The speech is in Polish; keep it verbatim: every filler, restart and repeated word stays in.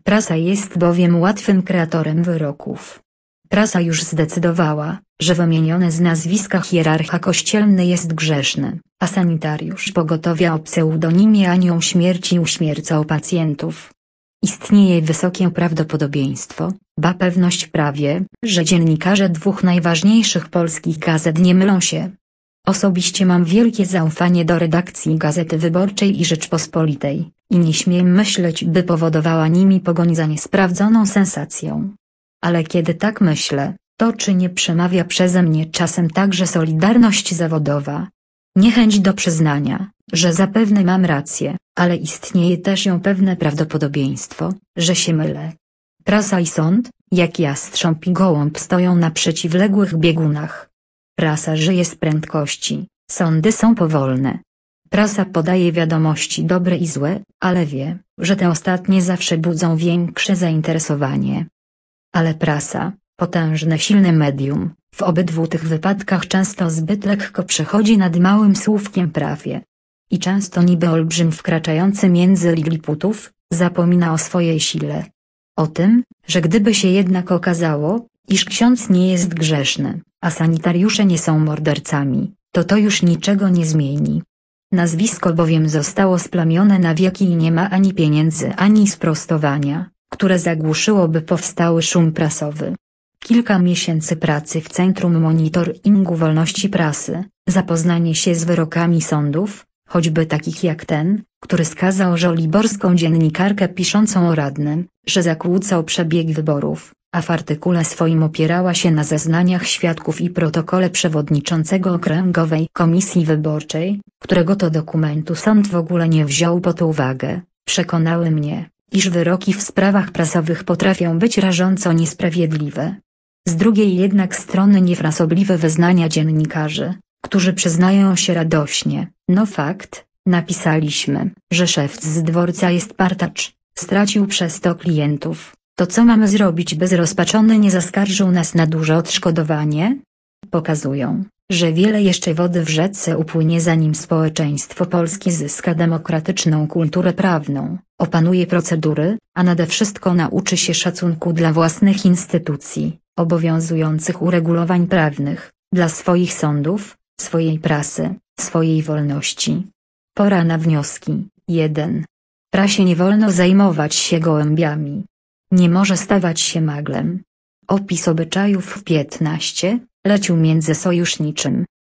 Prasa jest bowiem łatwym kreatorem wyroków. Prasa już zdecydowała, że wymieniony z nazwiska hierarcha kościelny jest grzeszny, a sanitariusz pogotowia o pseudonimie Anioł Śmierci uśmiercał pacjentów. Istnieje wysokie prawdopodobieństwo, ba pewność w prawie, że dziennikarze dwóch najważniejszych polskich gazet nie mylą się. Osobiście mam wielkie zaufanie do redakcji Gazety Wyborczej i Rzeczpospolitej, i nie śmiem myśleć, by powodowała nimi pogoń za niesprawdzoną sensacją. Ale kiedy tak myślę, to czy nie przemawia przeze mnie czasem także solidarność zawodowa? Niechęć do przyznania, że zapewne mam rację, ale istnieje też ją pewne prawdopodobieństwo, że się mylę. Prasa i sąd, jak jastrząb i gołąb, stoją na przeciwległych biegunach. Prasa żyje z prędkości, sądy są powolne. Prasa podaje wiadomości dobre i złe, ale wie, że te ostatnie zawsze budzą większe zainteresowanie. Ale prasa, potężne silne medium, w obydwu tych wypadkach często zbyt lekko przechodzi nad małym słówkiem prawie. I często niby olbrzym wkraczający między liliputów, zapomina o swojej sile. O tym, że gdyby się jednak okazało, iż ksiądz nie jest grzeszny, a sanitariusze nie są mordercami, to to już niczego nie zmieni. Nazwisko bowiem zostało splamione na wieki i nie ma ani pieniędzy, ani sprostowania, które zagłuszyłoby powstały szum prasowy. Kilka miesięcy pracy w Centrum Monitoringu Wolności Prasy, zapoznanie się z wyrokami sądów, choćby takich jak ten, który skazał żoliborską dziennikarkę piszącą o radnym, że zakłócał przebieg wyborów, a w artykule swoim opierała się na zeznaniach świadków i protokole przewodniczącego Okręgowej Komisji Wyborczej, którego to dokumentu sąd w ogóle nie wziął pod uwagę, przekonały mnie, iż wyroki w sprawach prasowych potrafią być rażąco niesprawiedliwe. Z drugiej jednak strony niefrasobliwe wyznania dziennikarzy, którzy przyznają się radośnie: no fakt, napisaliśmy, że szef z dworca jest partacz, stracił przez to klientów, to co mamy zrobić, by zrozpaczony nie zaskarżył nas na duże odszkodowanie? Pokazują, że wiele jeszcze wody w rzece upłynie, zanim społeczeństwo polskie zyska demokratyczną kulturę prawną, opanuje procedury, a nade wszystko nauczy się szacunku dla własnych instytucji, obowiązujących uregulowań prawnych, dla swoich sądów, swojej prasy, swojej wolności. Pora na wnioski. jeden. Prasie nie wolno zajmować się gołębiami. Nie może stawać się maglem. Opis obyczajów piętnaście. Lecił międzysojuszniczym.